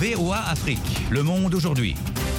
VOA Afrique, le monde aujourd'hui.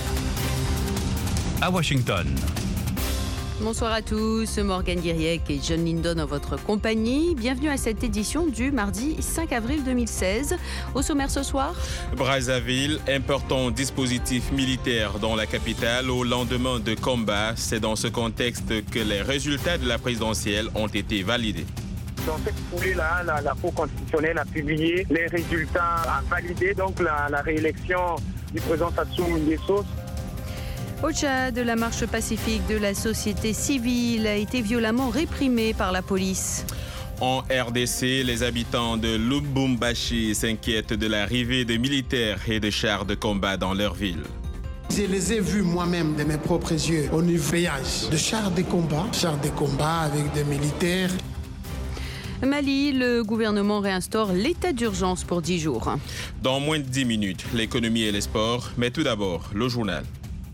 À Washington. Bonsoir à tous, Morgane Guiriec et John Lindon en votre compagnie. Bienvenue à cette édition du mardi 5 avril 2016. Au sommaire ce soir, Brazzaville, important dispositif militaire dans la capitale au lendemain de combats. C'est dans ce contexte que les résultats de la présidentielle ont été validés. Dans cette foulée-là, la Cour constitutionnelle a publié les résultats, a validé donc la réélection du président Sassou Nguesso. Au Tchad, la marche pacifique de la société civile a été violemment réprimée par la police. En RDC, les habitants de Lubumbashi s'inquiètent de l'arrivée de militaires et de chars de combat dans leur ville. Je les ai vus moi-même de mes propres yeux au nuage de chars de combat avec des militaires. Mali, le gouvernement réinstaure l'état d'urgence pour 10 jours. Dans moins de 10 minutes, l'économie et les sports, mais tout d'abord, le journal.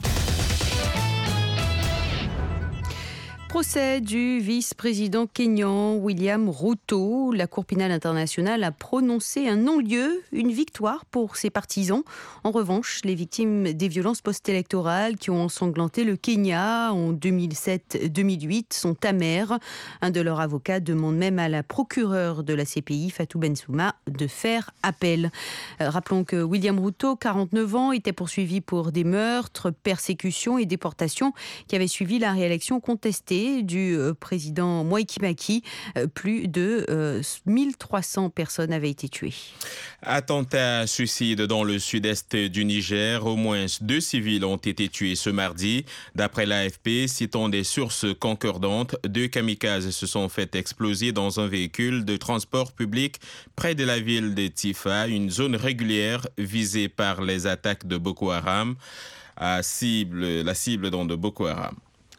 Procès du vice-président kényan William Ruto. La Cour pénale internationale a prononcé un non-lieu, une victoire pour ses partisans. En revanche, les victimes des violences post-électorales qui ont ensanglanté le Kenya en 2007-2008 sont amères. Un de leurs avocats demande même à la procureure de la CPI, Fatou Bensouda, de faire appel. Rappelons que William Ruto, 49 ans, était poursuivi pour des meurtres, persécutions et déportations qui avaient suivi la réélection contestée du président Mwai Kibaki. Plus de 1300 personnes avaient été tuées. Attentat suicide dans le sud-est du Niger. Au moins 2 civils ont été tués ce mardi. D'après l'AFP, citant des sources concordantes, 2 kamikazes se sont fait exploser dans un véhicule de transport public près de la ville de Tifa, une zone régulière visée par les attaques de Boko Haram, la cible de Boko Haram.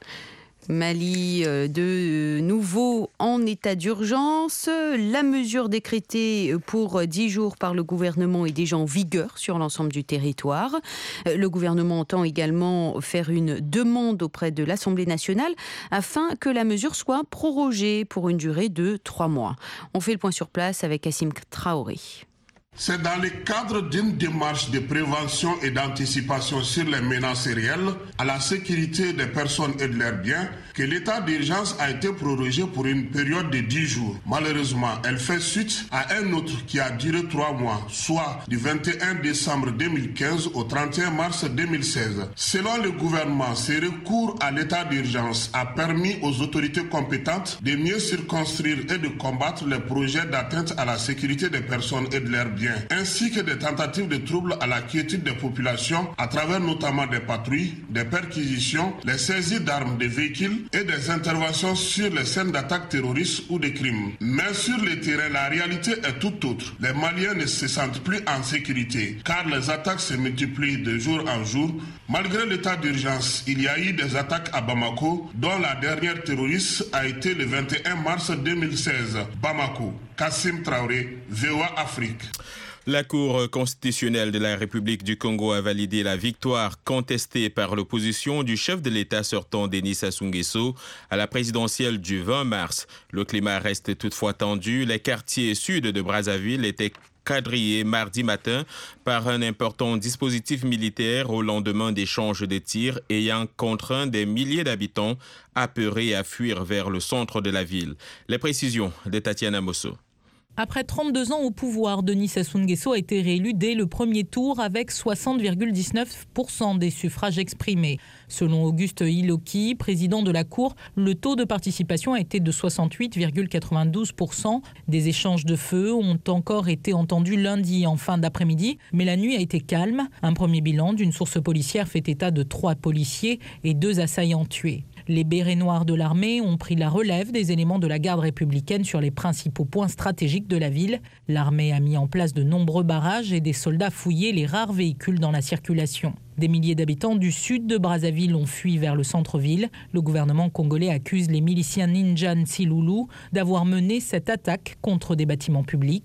Mali, de nouveau en état d'urgence. La mesure décrétée pour 10 jours par le gouvernement est déjà en vigueur sur l'ensemble du territoire. Le gouvernement entend également faire une demande auprès de l'Assemblée nationale afin que la mesure soit prorogée pour une durée de 3 mois. On fait le point sur place avec Kassim Traoré. C'est dans le cadre d'une démarche de prévention et d'anticipation sur les menaces réelles à la sécurité des personnes et de leurs biens que l'état d'urgence a été prorogé pour une période de 10 jours. Malheureusement, elle fait suite à un autre qui a duré 3 mois, soit du 21 décembre 2015 au 31 mars 2016. Selon le gouvernement, ce recours à l'état d'urgence a permis aux autorités compétentes de mieux circonscrire et de combattre les projets d'atteinte à la sécurité des personnes et de leurs biens, ainsi que des tentatives de troubles à la quiétude des populations à travers notamment des patrouilles, des perquisitions, les saisies d'armes, de véhicules et des interventions sur les scènes d'attaques terroristes ou de crimes. Mais sur le terrain, la réalité est tout autre. Les Maliens ne se sentent plus en sécurité car les attaques se multiplient de jour en jour. Malgré l'état d'urgence, il y a eu des attaques à Bamako, dont la dernière terroriste a été le 21 mars 2016. Bamako. Kassim Traoré, VOA Afrique. La Cour constitutionnelle de la République du Congo a validé la victoire contestée par l'opposition du chef de l'État sortant Denis Sassou Nguesso à la présidentielle du 20 mars. Le climat reste toutefois tendu. Les quartiers sud de Brazzaville étaient quadrillés mardi matin par un important dispositif militaire au lendemain d'échanges de tirs ayant contraint des milliers d'habitants apeurés à fuir vers le centre de la ville. Les précisions de Tatiana Mosso. Après 32 ans au pouvoir, Denis Sassou Nguesso a été réélu dès le premier tour avec 60,19% des suffrages exprimés. Selon Auguste Iloki, président de la Cour, le taux de participation a été de 68,92%. Des échanges de feu ont encore été entendus lundi en fin d'après-midi, mais la nuit a été calme. Un premier bilan d'une source policière fait état de 3 policiers et 2 assaillants tués. Les bérets noirs de l'armée ont pris la relève des éléments de la garde républicaine sur les principaux points stratégiques de la ville. L'armée a mis en place de nombreux barrages et des soldats fouillaient les rares véhicules dans la circulation. Des milliers d'habitants du sud de Brazzaville ont fui vers le centre-ville. Le gouvernement congolais accuse les miliciens Ninja Nsilulu d'avoir mené cette attaque contre des bâtiments publics.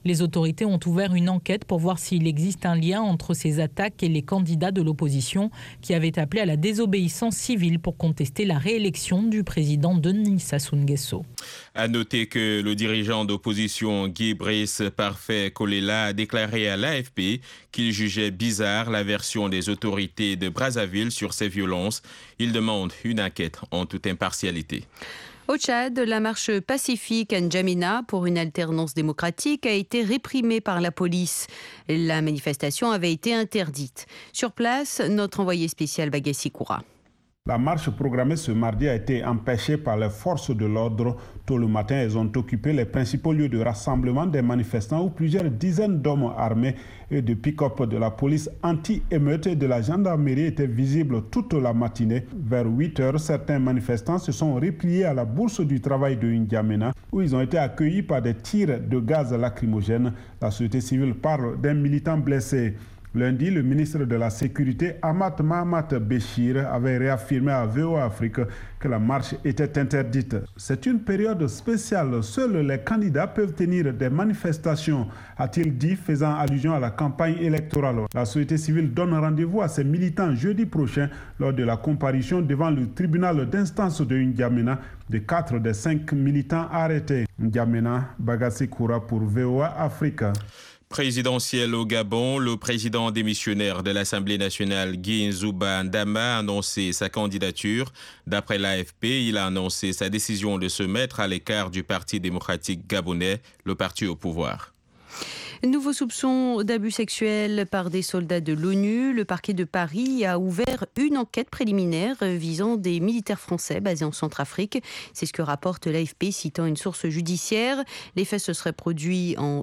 Les autorités ont ouvert une enquête pour voir s'il existe un lien entre ces attaques et les candidats de l'opposition qui avaient appelé à la désobéissance civile pour contester la réélection du président Denis Sassou Nguesso. À noter que le dirigeant d'opposition Guy Brice Parfait Kolela a déclaré à l'AFP qu'il jugeait bizarre la version des autorités de Brazzaville sur ces violences. Il demande une enquête en toute impartialité. Au Tchad, la marche pacifique à N'Djamena pour une alternance démocratique a été réprimée par la police. La manifestation avait été interdite. Sur place, notre envoyé spécial Bagassi Koura. La marche programmée ce mardi a été empêchée par les forces de l'ordre. Tôt le matin, elles ont occupé les principaux lieux de rassemblement des manifestants où plusieurs dizaines d'hommes armés et de pick-up de la police anti-émeute et de la gendarmerie étaient visibles toute la matinée. Vers 8 heures, certains manifestants se sont repliés à la bourse du travail de N'Djamena où ils ont été accueillis par des tirs de gaz lacrymogène. La société civile parle d'un militant blessé. Lundi, le ministre de la Sécurité, Ahmad Mahamat Béchir, avait réaffirmé à VOA Afrique que la marche était interdite. C'est une période spéciale. Seuls les candidats peuvent tenir des manifestations, a-t-il dit, faisant allusion à la campagne électorale. La société civile donne rendez-vous à ses militants jeudi prochain lors de la comparution devant le tribunal d'instance de N'Djamena de 4 des 5 militants arrêtés. N'Djamena, Bagassi Koura pour VOA Afrique. Présidentiel au Gabon, le président démissionnaire de l'Assemblée nationale, Guy Nzouba Ndama, a annoncé sa candidature. D'après l'AFP, il a annoncé sa décision de se mettre à l'écart du Parti démocratique gabonais, le parti au pouvoir. Nouveau soupçon d'abus sexuels par des soldats de l'ONU. Le parquet de Paris a ouvert une enquête préliminaire visant des militaires français basés en Centrafrique. C'est ce que rapporte l'AFP citant une source judiciaire. Les faits se seraient produits en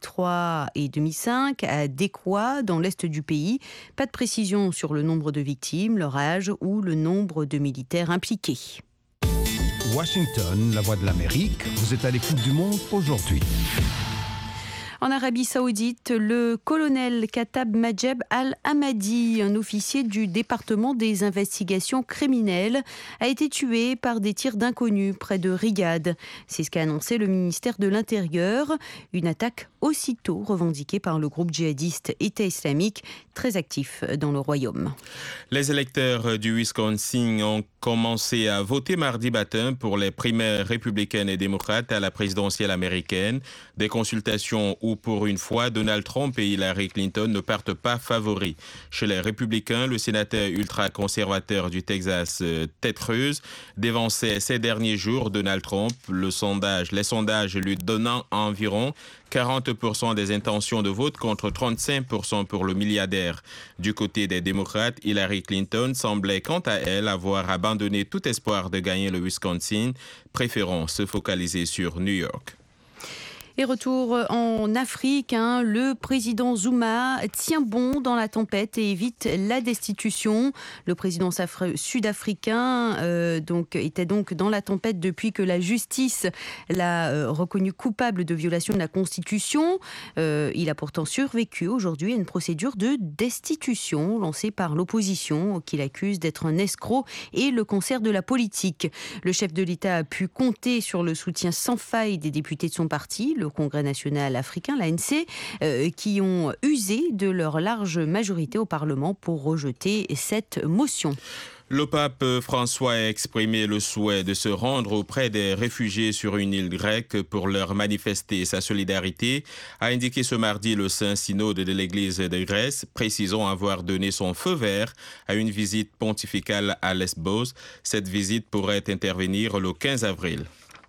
2003 et 2005 à Dekwa, dans l'est du pays. Pas de précision sur le nombre de victimes, leur âge ou le nombre de militaires impliqués. Washington, la voix de l'Amérique, vous êtes à l'écoute du monde aujourd'hui. En Arabie Saoudite, le colonel Katab Majeb Al-Hamadi, un officier du département des investigations criminelles, a été tué par des tirs d'inconnus près de Riyad. C'est ce qu'a annoncé le ministère de l'Intérieur. Une attaque aussitôt revendiquée par le groupe djihadiste État islamique, très actif dans le royaume. Les électeurs du Wisconsin ont commencé à voter mardi matin pour les primaires républicaines et démocrates à la présidentielle américaine. Des consultations où, pour une fois, Donald Trump et Hillary Clinton ne partent pas favoris. Chez les républicains, le sénateur ultra-conservateur du Texas, Ted Cruz, dévançait ces derniers jours Donald Trump. Les sondages lui donnant environ 40% des intentions de vote contre 35% pour le milliardaire. Du côté des démocrates, Hillary Clinton semblait quant à elle avoir abandonné tout espoir de gagner le Wisconsin, préférant se focaliser sur New York. Et retour en Afrique, le président Zuma tient bon dans la tempête et évite la destitution. Le président sud-africain était donc dans la tempête depuis que la justice l'a reconnu coupable de violation de la Constitution. Il a pourtant survécu aujourd'hui à une procédure de destitution lancée par l'opposition qui l'accuse d'être un escroc et le cancer de la politique. Le chef de l'État a pu compter sur le soutien sans faille des députés de son parti, le Congrès national africain, l'ANC, qui ont usé de leur large majorité au Parlement pour rejeter cette motion. Le pape François a exprimé le souhait de se rendre auprès des réfugiés sur une île grecque pour leur manifester sa solidarité, a indiqué ce mardi le Saint-Synode de l'Église de Grèce, précisant avoir donné son feu vert à une visite pontificale à Lesbos. Cette visite pourrait intervenir le 15 avril.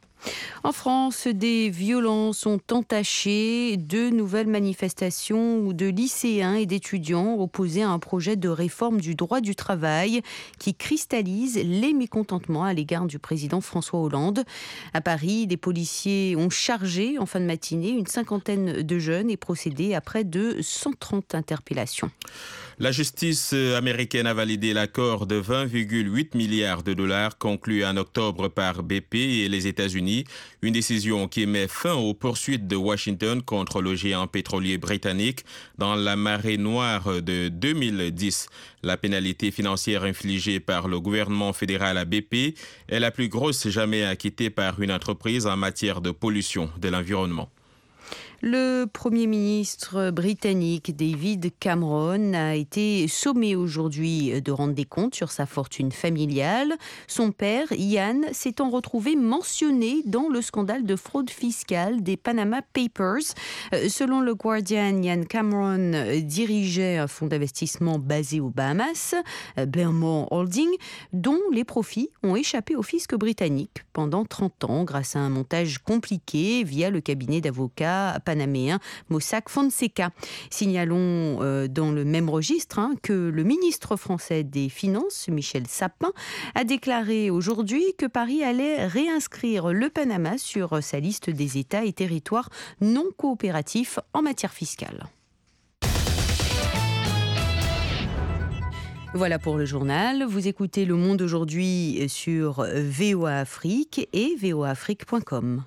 En France, des violences ont entaché de nouvelles manifestations de lycéens et d'étudiants opposés à un projet de réforme du droit du travail qui cristallise les mécontentements à l'égard du président François Hollande. À Paris, des policiers ont chargé en fin de matinée une cinquantaine de jeunes et procédé à près de 130 interpellations. La justice américaine a validé l'accord de 20,8 milliards de dollars conclu en octobre par BP et les États-Unis. Une décision qui met fin aux poursuites de Washington contre le géant pétrolier britannique dans la marée noire de 2010. La pénalité financière infligée par le gouvernement fédéral à BP est la plus grosse jamais acquittée par une entreprise en matière de pollution de l'environnement. Le Premier ministre britannique David Cameron a été sommé aujourd'hui de rendre des comptes sur sa fortune familiale. Son père, Ian, s'étant retrouvé mentionné dans le scandale de fraude fiscale des Panama Papers. Selon le Guardian, Ian Cameron dirigeait un fonds d'investissement basé aux Bahamas, Blairmore Holding, dont les profits ont échappé au fisc britannique pendant 30 ans grâce à un montage compliqué via le cabinet d'avocats panaméen Mossack Fonseca. Signalons dans le même registre que le ministre français des Finances, Michel Sapin, a déclaré aujourd'hui que Paris allait réinscrire le Panama sur sa liste des États et territoires non coopératifs en matière fiscale. Voilà pour le journal. Vous écoutez Le Monde aujourd'hui sur VOA Afrique et voaafrique.com.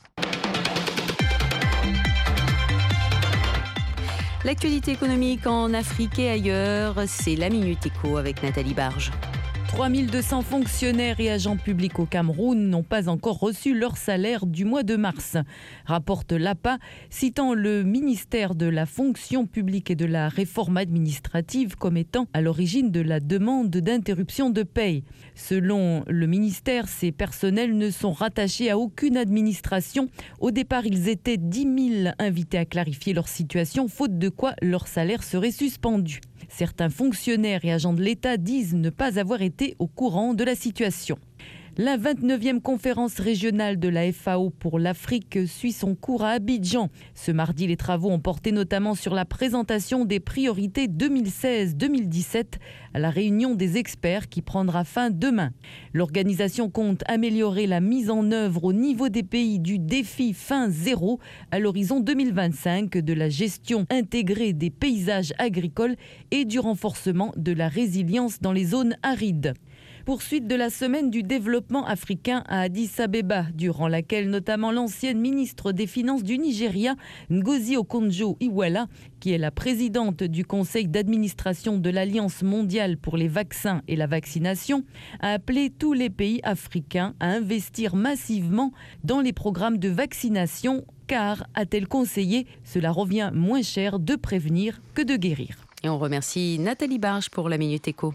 L'actualité économique en Afrique et ailleurs, c'est la Minute Éco avec Nathalie Barge. 3200 fonctionnaires et agents publics au Cameroun n'ont pas encore reçu leur salaire du mois de mars, rapporte l'APA, citant le ministère de la fonction publique et de la réforme administrative comme étant à l'origine de la demande d'interruption de paye. Selon le ministère, ces personnels ne sont rattachés à aucune administration. Au départ, ils étaient 10 000 invités à clarifier leur situation, faute de quoi leur salaire serait suspendu. Certains fonctionnaires et agents de l'État disent ne pas avoir été au courant de la situation. La 29e conférence régionale de la FAO pour l'Afrique suit son cours à Abidjan. Ce mardi, les travaux ont porté notamment sur la présentation des priorités 2016-2017 à la réunion des experts qui prendra fin demain. L'organisation compte améliorer la mise en œuvre au niveau des pays du défi fin zéro à l'horizon 2025 de la gestion intégrée des paysages agricoles et du renforcement de la résilience dans les zones arides. Poursuite de la semaine du développement africain à Addis Abeba, durant laquelle notamment l'ancienne ministre des Finances du Nigeria, Ngozi Okonjo-Iweala, qui est la présidente du conseil d'administration de l'Alliance mondiale pour les vaccins et la vaccination, a appelé tous les pays africains à investir massivement dans les programmes de vaccination, car, a-t-elle conseillé, cela revient moins cher de prévenir que de guérir. Et on remercie Nathalie Barge pour la Minute Éco.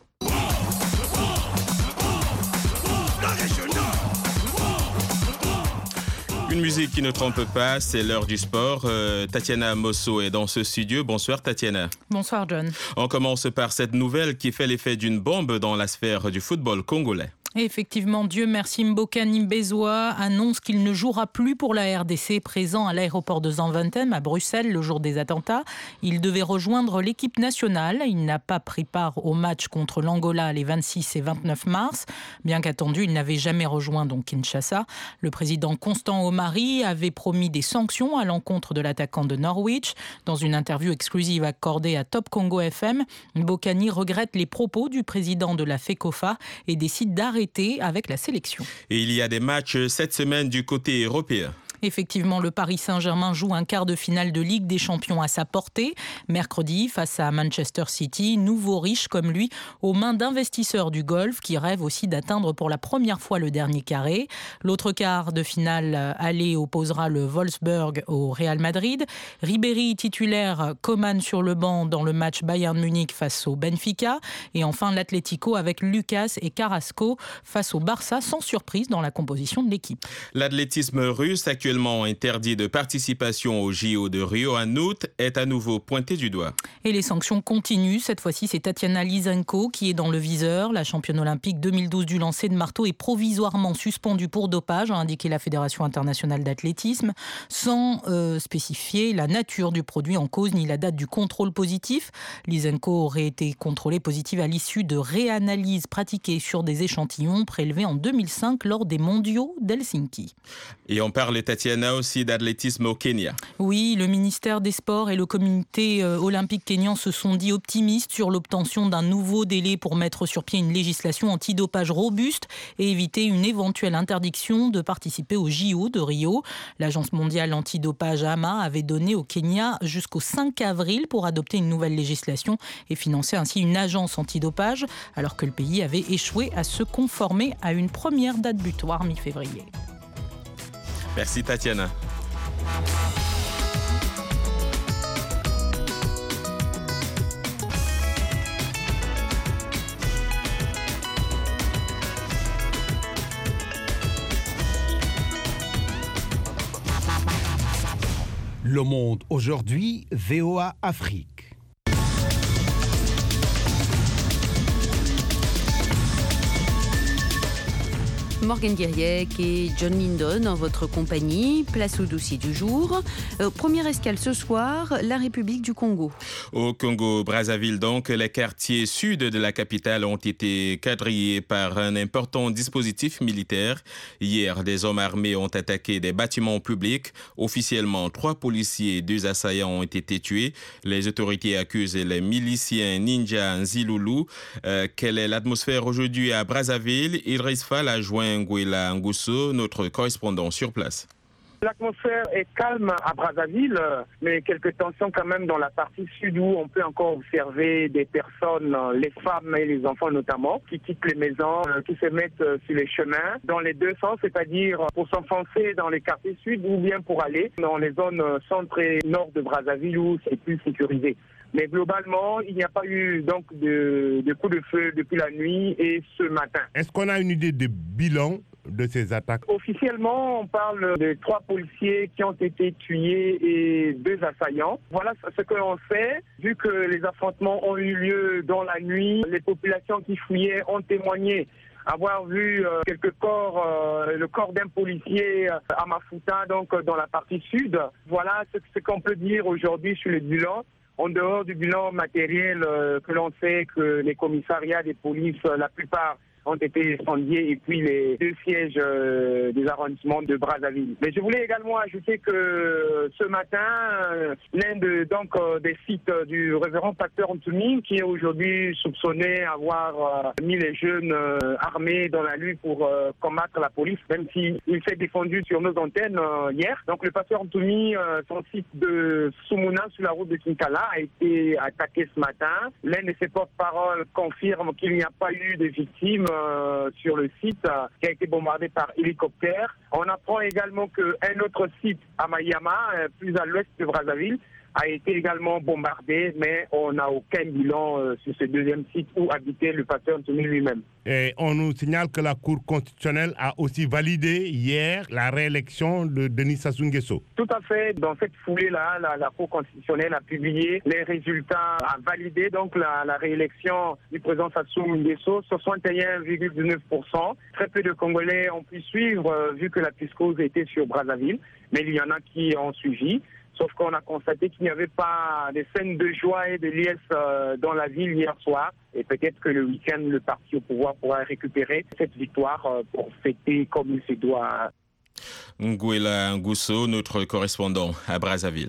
Une musique qui ne trompe pas, c'est l'heure du sport. Tatiana Mosso est dans ce studio. Bonsoir Tatiana. Bonsoir John. On commence par cette nouvelle qui fait l'effet d'une bombe dans la sphère du football congolais. Et effectivement, Dieu merci, Mbokani Mbezwa annonce qu'il ne jouera plus pour la RDC, présent à l'aéroport de Zaventem à Bruxelles le jour des attentats. Il devait rejoindre l'équipe nationale. Il n'a pas pris part au match contre l'Angola les 26 et 29 mars. Bien qu'attendu, il n'avait jamais rejoint donc Kinshasa. Le président Constant Omari avait promis des sanctions à l'encontre de l'attaquant de Norwich. Dans une interview exclusive accordée à Top Congo FM, Mbokani regrette les propos du président de la FECOFA et décide d'arrêter avec la sélection. Et il y a des matchs cette semaine du côté européen. Effectivement, le Paris Saint-Germain joue un quart de finale de Ligue des Champions à sa portée. Mercredi, face à Manchester City, nouveau riche comme lui, aux mains d'investisseurs du golf qui rêvent aussi d'atteindre pour la première fois le dernier carré. L'autre quart de finale aller opposera le Wolfsburg au Real Madrid. Ribéry titulaire, Coman sur le banc dans le match Bayern Munich face au Benfica. Et enfin, l'Atlético avec Lucas et Carrasco face au Barça, sans surprise dans la composition de l'équipe. L'athlétisme russe, actuellement interdit de participation au JO de Rio en août, est à nouveau pointé du doigt. Et les sanctions continuent. Cette fois-ci, c'est Tatiana Lysenko qui est dans le viseur. La championne olympique 2012 du lancer de marteau est provisoirement suspendue pour dopage, a indiqué la Fédération internationale d'athlétisme, sans spécifier la nature du produit en cause ni la date du contrôle positif. Lysenko aurait été contrôlée positive à l'issue de réanalyses pratiquées sur des échantillons prélevés en 2005 lors des mondiaux d'Helsinki. Et on parle, Tatiana, aussi d'athlétisme au Kenya. Oui, le ministère des Sports et le comité olympique kényan se sont dit optimistes sur l'obtention d'un nouveau délai pour mettre sur pied une législation antidopage robuste et éviter une éventuelle interdiction de participer aux JO de Rio. L'Agence mondiale antidopage AMA avait donné au Kenya jusqu'au 5 avril pour adopter une nouvelle législation et financer ainsi une agence antidopage, alors que le pays avait échoué à se conformer à une première date butoir mi-février. Merci Tatiana. Le Monde aujourd'hui, VOA Afrique. Morgane Guiriec et John Lindon en votre compagnie. Place au dossier du jour. Première escale ce soir, la République du Congo. Au Congo-Brazzaville, donc, les quartiers sud de la capitale ont été quadrillés par un important dispositif militaire. Hier, des hommes armés ont attaqué des bâtiments publics. Officiellement, 3 policiers et 2 assaillants ont été tués. Les autorités accusent les miliciens Ninja Nzilulu. Quelle est l'atmosphère aujourd'hui à Brazzaville? Idriss Fall a joint Nguela Ngusso, notre correspondant sur place. L'atmosphère est calme à Brazzaville, mais quelques tensions quand même dans la partie sud où on peut encore observer des personnes, les femmes et les enfants notamment, qui quittent les maisons, qui se mettent sur les chemins dans les deux sens, c'est-à-dire pour s'enfoncer dans les quartiers sud ou bien pour aller dans les zones centre et nord de Brazzaville où c'est plus sécurisé. Mais globalement, il n'y a pas eu donc de coup de feu depuis la nuit et ce matin. Est-ce qu'on a une idée de bilan de ces attaques? Officiellement, on parle de 3 policiers qui ont été tués et 2 assaillants. Voilà ce que l'on sait. Vu que les affrontements ont eu lieu dans la nuit, les populations qui fouillaient ont témoigné avoir vu quelques corps, le corps d'un policier à Mafuta, donc dans la partie sud. Voilà ce qu'on peut dire aujourd'hui sur le bilan. En dehors du bilan matériel que l'on sait que les commissariats des polices, la plupart ont été incendiés et puis les 2 sièges des arrondissements de Brazzaville. Mais je voulais également ajouter que ce matin, l'un des sites du révérend pasteur Antouni, qui est aujourd'hui soupçonné d'avoir mis les jeunes armés dans la lutte pour combattre la police, même s'il s'est défendu sur nos antennes hier. Donc le pasteur Antouni, son site de Soumouna sur la route de Kinkala a été attaqué ce matin. L'un de ses porte-paroles confirme qu'il n'y a pas eu de victimes sur le site qui a été bombardé par hélicoptère. On apprend également qu'un autre site à Mayama, plus à l'ouest de Brazzaville, a été également bombardé, mais on n'a aucun bilan sur ce deuxième site où habitait le pasteur Anthony lui-même. Et on nous signale que la Cour constitutionnelle a aussi validé hier la réélection de Denis Sassou Nguesso. Tout à fait. Dans cette foulée-là, la Cour constitutionnelle a publié les résultats, a validé donc la réélection du président Sassou Nguesso, 61,19%. Très peu de Congolais ont pu suivre vu que la psychose était sur Brazzaville, mais il y en a qui ont suivi. Sauf qu'on a constaté qu'il n'y avait pas de scènes de joie et de liesse dans la ville hier soir. Et peut-être que le week-end, le parti au pouvoir pourra récupérer cette victoire pour fêter comme il se doit. Nguela Ngusso, notre correspondant à Brazzaville.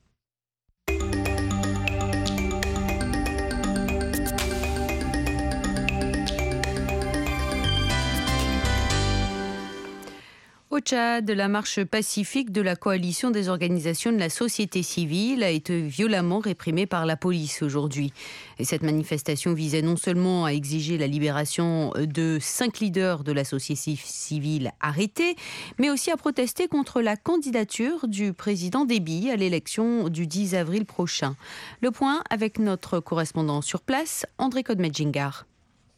Au Tchad, la marche pacifique de la coalition des organisations de la société civile a été violemment réprimée par la police aujourd'hui. Et cette manifestation visait non seulement à exiger la libération de 5 leaders de la société civile arrêtés, mais aussi à protester contre la candidature du président Déby à l'élection du 10 avril prochain. Le point avec notre correspondant sur place, André Kodmedjingar.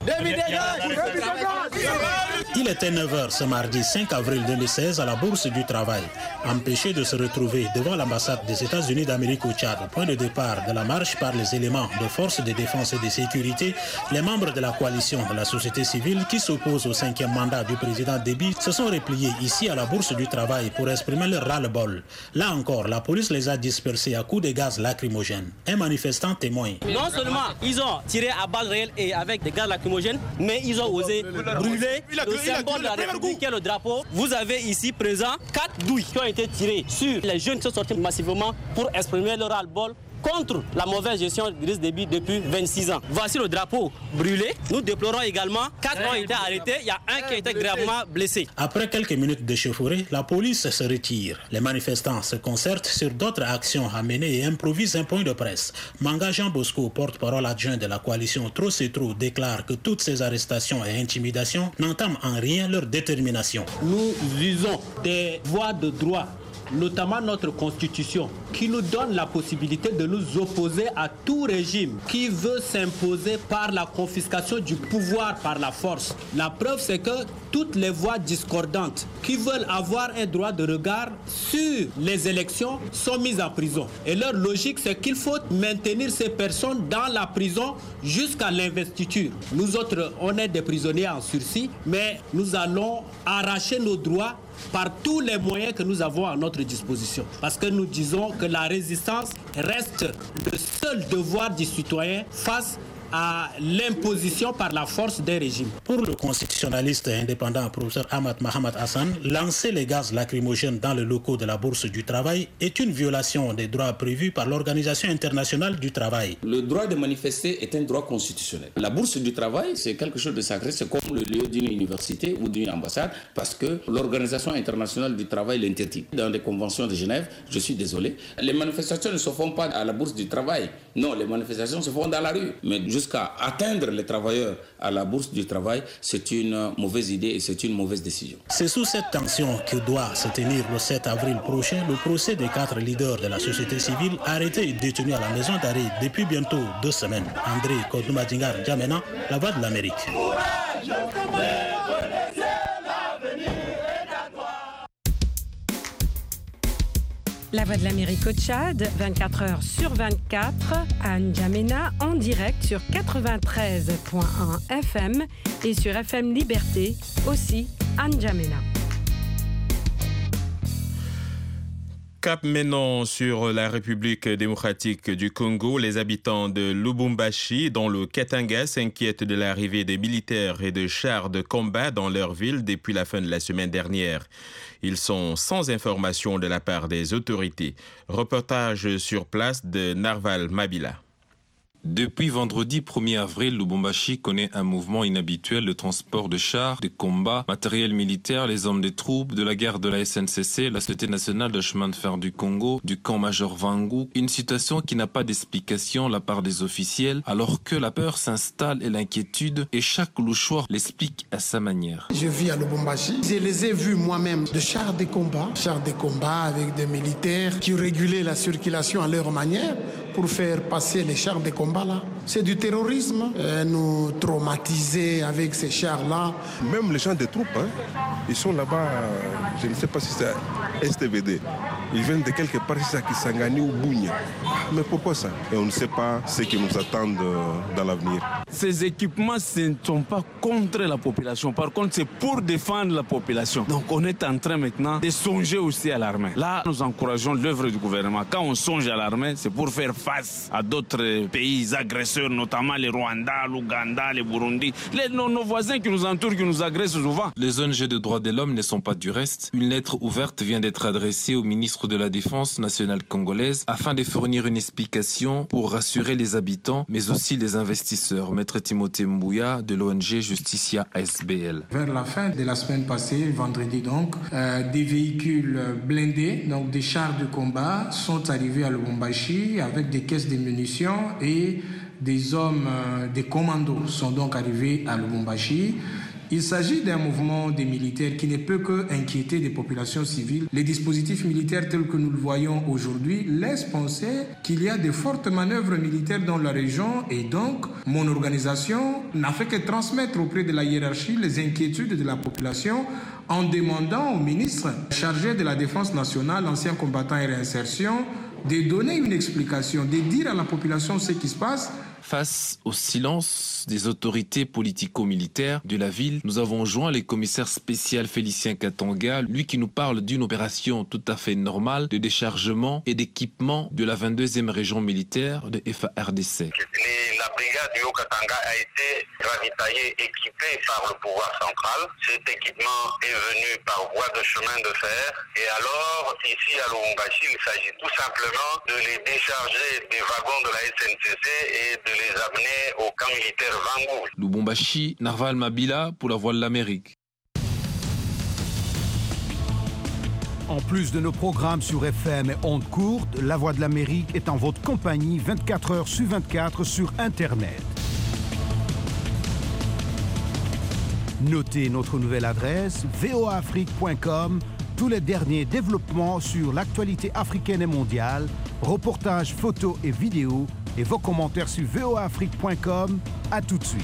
Il était 9h ce mardi 5 avril 2016 à la Bourse du Travail. Empêchés de se retrouver devant l'ambassade des États-Unis d'Amérique au Tchad, point de départ de la marche par les éléments des forces de défense et de sécurité, les membres de la coalition de la société civile qui s'opposent au 5e mandat du président Déby se sont repliés ici à la Bourse du Travail pour exprimer leur ras-le-bol. Là encore, la police les a dispersés à coups de gaz lacrymogènes. Un manifestant témoigne. Non seulement ils ont tiré à balles réelles et avec des gaz lacrymogènes, mais ils ont osé brûler le symbole de la République qui est le drapeau. Vous avez ici présent 4 douilles qui ont été tirées sur les jeunes qui sont sortis massivement pour exprimer leur ras-le-bol contre la mauvaise gestion d'Idriss Déby depuis 26 ans. Voici le drapeau brûlé. Nous déplorons également 4 ont été arrêtés, il y a un qui a été gravement blessé. Après quelques minutes d'échauffourée, la police se retire. Les manifestants se concertent sur d'autres actions à mener et improvisent un point de presse. Manga Jean Bosco, porte-parole adjoint de la coalition Trop c'est trop, déclare que toutes ces arrestations et intimidations n'entament en rien leur détermination. Nous usons des voies de droit notamment notre constitution, qui nous donne la possibilité de nous opposer à tout régime qui veut s'imposer par la confiscation du pouvoir par la force. La preuve, c'est que toutes les voix discordantes qui veulent avoir un droit de regard sur les élections sont mises en prison. Et leur logique, c'est qu'il faut maintenir ces personnes dans la prison jusqu'à l'investiture. Nous autres, on est des prisonniers en sursis, mais nous allons arracher nos droits par tous les moyens que nous avons à notre disposition. Parce que nous disons que la résistance reste le seul devoir du citoyen face à l'imposition par la force des régimes. Pour le constitutionnaliste indépendant professeur Ahmad Mohamed Hassan, lancer les gaz lacrymogènes dans les locaux de la Bourse du Travail est une violation des droits prévus par l'Organisation internationale du travail. Le droit de manifester est un droit constitutionnel. La Bourse du Travail, c'est quelque chose de sacré, c'est comme le lieu d'une université ou d'une ambassade, parce que l'Organisation internationale du travail l'interdit. Dans les conventions de Genève, je suis désolé, les manifestations ne se font pas à la Bourse du Travail. Non, les manifestations se font dans la rue. Mais jusqu'à atteindre les travailleurs à la Bourse du Travail, c'est une mauvaise idée et c'est une mauvaise décision. C'est sous cette tension que doit se tenir le 7 avril prochain le procès des 4 leaders de la société civile arrêtés et détenus à la maison d'arrêt depuis bientôt 2 semaines. André Kodoumadingar Djamena, La Voix de l'Amérique. La Voix de l'Amérique au Tchad, 24 heures sur 24, à N'Djamena, en direct sur 93.1 FM et sur FM Liberté, aussi à N'Djamena. Cap maintenant sur la République démocratique du Congo. Les habitants de Lubumbashi, dans le Katanga, s'inquiètent de l'arrivée des militaires et de chars de combat dans leur ville depuis la fin de la semaine dernière. Ils sont sans information de la part des autorités. Reportage sur place de Narval Mabila. Depuis vendredi 1er avril, Lubumbashi connaît un mouvement inhabituel de transport de chars, de combats, matériel militaire, les hommes des troupes, de la guerre de la SNCC, la Société nationale de chemin de fer du Congo, du camp Major Vangu. Une situation qui n'a pas d'explication de la part des officiels, alors que la peur s'installe et l'inquiétude, et chaque louchoir l'explique à sa manière. Je vis à Lubumbashi. Je les ai vus moi-même de chars de combat avec des militaires qui régulaient la circulation à leur manière pour faire passer les chars de combat là. C'est du terrorisme. Nous traumatiser avec ces chars-là. Même les gens des troupes, ils sont là-bas, je ne sais pas si c'est STVD. Ils viennent de quelque part, c'est ça, Kisangani ou Bounia. Mais pourquoi ça? Et on ne sait pas ce qui nous attend dans l'avenir. Ces équipements, ce ne sont pas contre la population. Par contre, c'est pour défendre la population. Donc on est en train maintenant de songer aussi à l'armée. Là, nous encourageons l'œuvre du gouvernement. Quand on songe à l'armée, c'est pour faire face à d'autres pays agresseurs, notamment les Rwandais, l'Ouganda, les Burundi, nos voisins qui nous entourent, qui nous agressent souvent. Les ONG de droits de l'homme ne sont pas du reste. Une lettre ouverte vient d'être adressée au ministre de la Défense nationale congolaise afin de fournir une explication pour rassurer les habitants, mais aussi les investisseurs. Maître Timothée Mbouya de l'ONG Justicia ASBL. Vers la fin de la semaine passée, vendredi donc, des véhicules blindés, donc des chars de combat, sont arrivés à Lubumbashi avec des caisses de munitions et des hommes, des commandos sont donc arrivés à Lubumbashi. Il s'agit d'un mouvement des militaires qui ne peut qu'inquiéter des populations civiles. Les dispositifs militaires tels que nous le voyons aujourd'hui laissent penser qu'il y a de fortes manœuvres militaires dans la région et donc mon organisation n'a fait que transmettre auprès de la hiérarchie les inquiétudes de la population en demandant au ministre chargé de la Défense nationale, ancien combattant et réinsertion, de donner une explication, de dire à la population ce qui se passe. Face au silence des autorités politico-militaires de la ville, nous avons joint le commissaire spécial Félicien Katanga, lui qui nous parle d'une opération tout à fait normale de déchargement et d'équipement de la 22e région militaire de FARDC. La brigade du Haut-Katanga a été ravitaillée, équipée par le pouvoir central. Cet équipement est venu par voie de chemin de fer. Et alors, ici à Lubumbashi, il s'agit tout simplement de les décharger des wagons de la SNCC et de les amener au camp militaire Vangu. Lubumbashi, Narval Mabila pour la Voix de l'Amérique. En plus de nos programmes sur FM et ondes courtes, La Voix de l'Amérique est en votre compagnie 24 heures sur 24 sur Internet. Notez notre nouvelle adresse voaafrique.com Tous les derniers développements sur l'actualité africaine et mondiale, reportages, photos et vidéos et vos commentaires sur voaafrique.com. À tout de suite.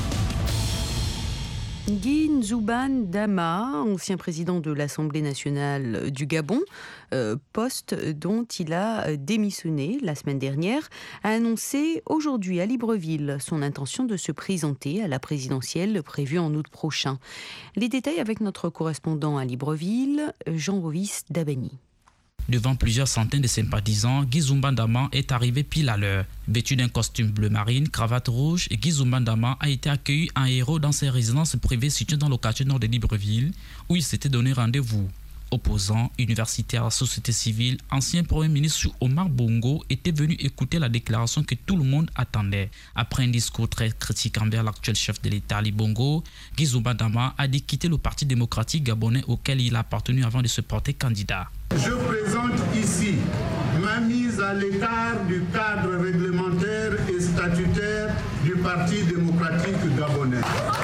Guy Nzouban Dama, ancien président de l'Assemblée nationale du Gabon, poste dont il a démissionné la semaine dernière, a annoncé aujourd'hui à Libreville son intention de se présenter à la présidentielle prévue en août prochain. Les détails avec notre correspondant à Libreville, Jean-Rovis Dabani. Devant plusieurs centaines de sympathisants, Guy Nzouban Dama est arrivé pile à l'heure. Vêtu d'un costume bleu marine, cravate rouge, Guy Nzouban Dama a été accueilli en héros dans ses résidences privées situées dans le quartier nord de Libreville, où il s'était donné rendez-vous. Opposants, universitaires, société civile, ancien Premier ministre Omar Bongo était venu écouter la déclaration que tout le monde attendait. Après un discours très critique envers l'actuel chef de l'État, Ali Bongo, Guy Nzouban Dama a dit quitter le Parti démocratique gabonais auquel il a appartenu avant de se porter candidat. Je présente ici ma mise à l'écart du cadre réglementaire et statutaire du Parti démocratique gabonais.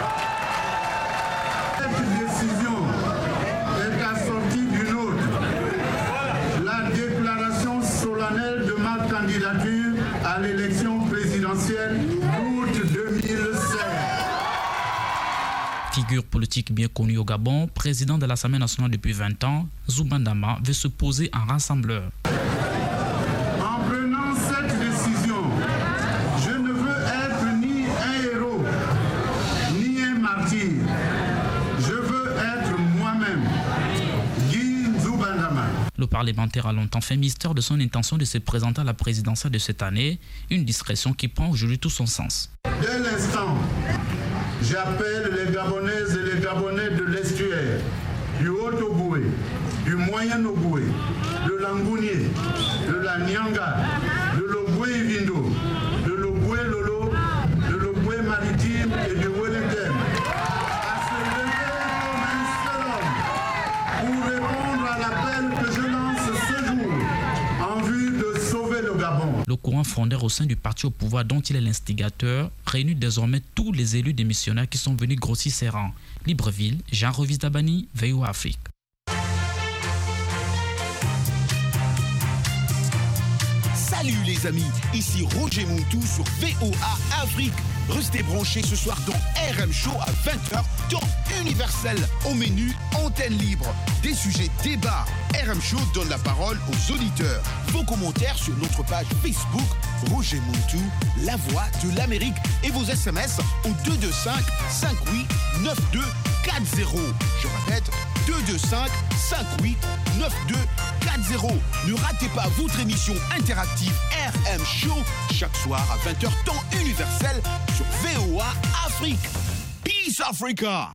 Cette décision est assortie d'une autre, la déclaration solennelle de ma candidature à l'élection présidentielle d'août 2016. Figure politique bien connue au Gabon, président de l'Assemblée nationale depuis 20 ans, Nzouban Dama veut se poser en rassembleur. En prenant cette décision, je ne veux être ni un héros, ni un martyr. Je veux être moi-même, Guy Nzouban Dama. Le parlementaire a longtemps fait mystère de son intention de se présenter à la présidentielle de cette année, une discrétion qui prend aujourd'hui tout son sens. Dès l'instant, j'appelle les Gabonaises et les Gabonais de l'estuaire, du Haut-Ogooué, du Moyen-Ogooué, de l'Angounié, de la Nyanga, de l'Ogooué-Ivindo, de l'Ogooué-Lolo, de l'Ogooué-Maritime et du Wellington, à se lever comme un seul homme pour répondre à l'appel que je lance ce jour en vue de sauver le Gabon. Le courant frondaire au sein du parti au pouvoir dont il est l'instigateur réunit désormais tous les élus démissionnaires qui sont venus grossir ses rangs. Libreville, Jean-Rovis Dabani, VOA Afrique. Salut les amis, ici Roger Montou sur VOA Afrique. Restez branchés ce soir dans RM Show à 20h, temps universel. Au menu, antenne libre, des sujets débats. RM Show donne la parole aux auditeurs. Vos commentaires sur notre page Facebook, Roger Montou, la voix de l'Amérique. Et vos SMS au 225 58 92 40. Je répète, 225 58 92 40. Ne ratez pas votre émission interactive RM Show chaque soir à 20h temps universel sur VOA Afrique. Peace Africa.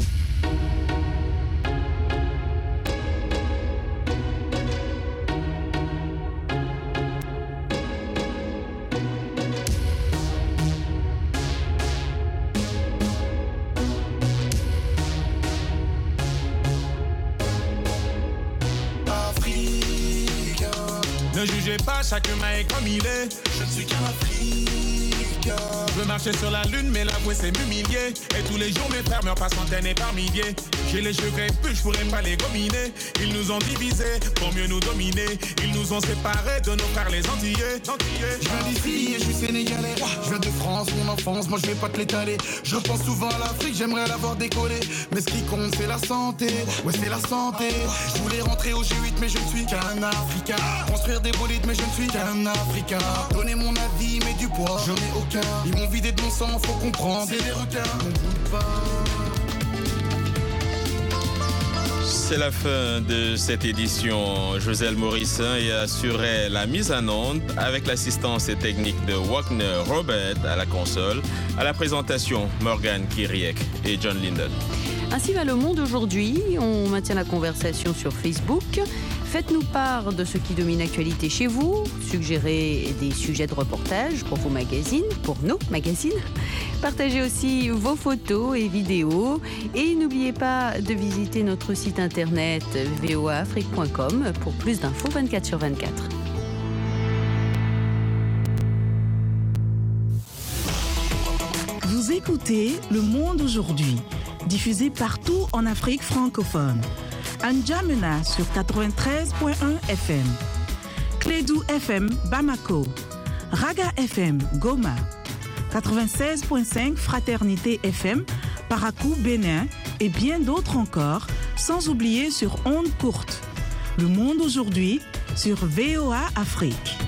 Ne jugez pas, chacun est comme il est. Je ne suis qu'un Africain. Je veux marcher sur la lune, mais l'avouer c'est m'humilier. Et tous les jours mes frères meurent par centaines et par milliers. J'ai les cheveux crépus, je pourrais pas les gominer. Ils nous ont divisés pour mieux nous dominer. Ils nous ont séparés de nos frères les Antillais. Je viens d'ici et je suis sénégalais. Je viens de France, mon enfance, moi je vais pas te l'étaler. Je repense souvent à l'Afrique, j'aimerais l'avoir décollé. Mais ce qui compte c'est la santé, ouais c'est la santé. Je voulais rentrer au G8 mais je ne suis qu'un Africain. Construire des bolides mais je ne suis qu'un Africain. Donner mon avis mais du poids, j'en ai aucun. Ils m'ont vidé de mon sang, faut comprendre, c'est des requins. C'est la fin de cette édition. Joselle Morissin y assurait la mise en onde avec l'assistance technique de Wagner Robert à la console, à la présentation Morgan Kiriek et John Linden. Ainsi va le monde aujourd'hui. On maintient la conversation sur Facebook. Faites-nous part de ce qui domine l'actualité chez vous. Suggérez des sujets de reportage pour vos magazines, pour nos magazines. Partagez aussi vos photos et vidéos. Et n'oubliez pas de visiter notre site internet voaafrique.com pour plus d'infos 24/24. Vous écoutez Le Monde aujourd'hui, diffusé partout en Afrique francophone. N'Djamena sur 93.1 FM, Clédou FM Bamako, Raga FM Goma, 96.5 Fraternité FM Parakou Bénin et bien d'autres encore, sans oublier sur ondes courtes. Le monde aujourd'hui sur VOA Afrique.